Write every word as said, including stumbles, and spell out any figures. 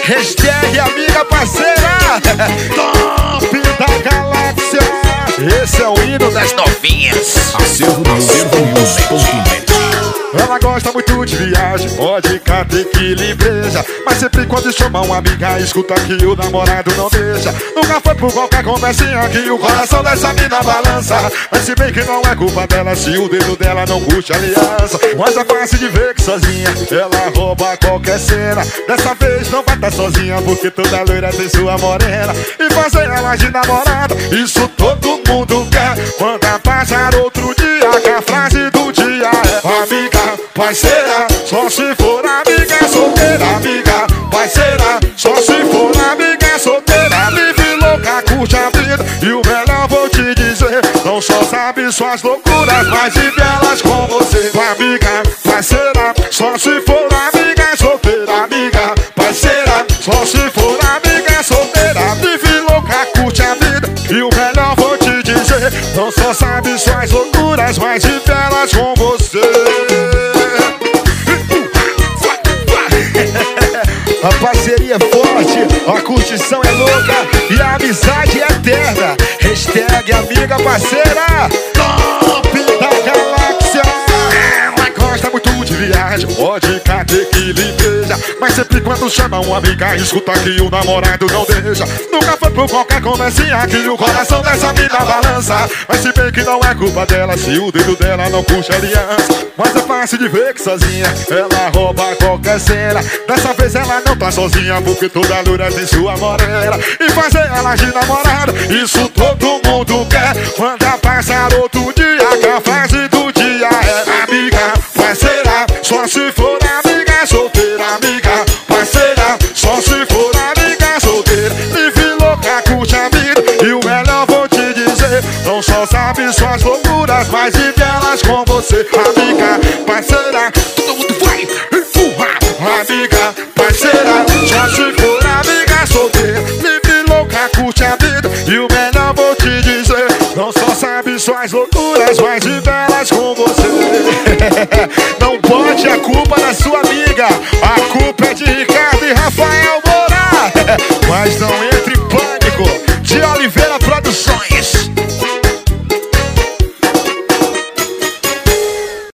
Hashtag amiga parceira. Top da galáxia. Esse é o hino das novinhas. Acervo news ponto net. Ela gosta muito de viagem, pode cá ter que livreja. Mas sempre quando chama uma amiga, escuta que o namorado não deixa. Nunca foi por qualquer conversinha que o coração dessa mina balança. Mas se bem que não é culpa dela se o dedo dela não puxa aliança. Mas é fácil de ver que sozinha ela rouba qualquer cena. Dessa vez não vai estar sozinha, porque toda loira tem sua morena. E fazer ela de namorada, isso todo mundo quer. Quando passar outro dia, que a frase do dia é: amiga, parceira, só se for amiga solteira. Amiga, parceira, só se for amiga solteira. Vive louca, curte a vida, e o melhor vou te dizer: não só sabe suas loucuras, mas vive elas com você. Amiga, parceira, só se for amiga solteira. Amiga, parceira, só se for amiga solteira. Vive louca, curte a vida, e o melhor vou te dizer: não só sabe suas loucuras, mas vive elas com você. A parceria é forte, a curtição é louca e a amizade é eterna. Hashtag amiga parceira. Top da galáxia. Ela gosta muito de viagem, pode cá ter que livreja. Mas sempre quando chama uma amiga, escuta que o namorado não deixa. Nunca foi por qualquer conversinha que o coração dessa mina balança. Mas se bem que não é culpa dela se o dedo dela não puxa aliança. Mas é fácil de ver que sozinha ela rouba qualquer cena. Dessa vez ela não tá sozinha, porque toda loira tem sua morena. E fazer ela de namorada, isso todo mundo quer. Quando passar outro dia, que a frase do dia é: amiga, parceira, só se for amiga solteira. Amiga, parceira, só se for amiga solteira. Vive louca, curte a vida, e o melhor vou te dizer: não só sabe suas loucuras, mas vive elas com você. Amiga, parceira, todo mundo vai empurrar. Amiga, parceira, só se for amiga solteira. Vive louca, curte a vida, e o melhor vou te dizer: não só sabe suas loucuras, mas vive elas com você. Não bote a culpa na sua amiga. A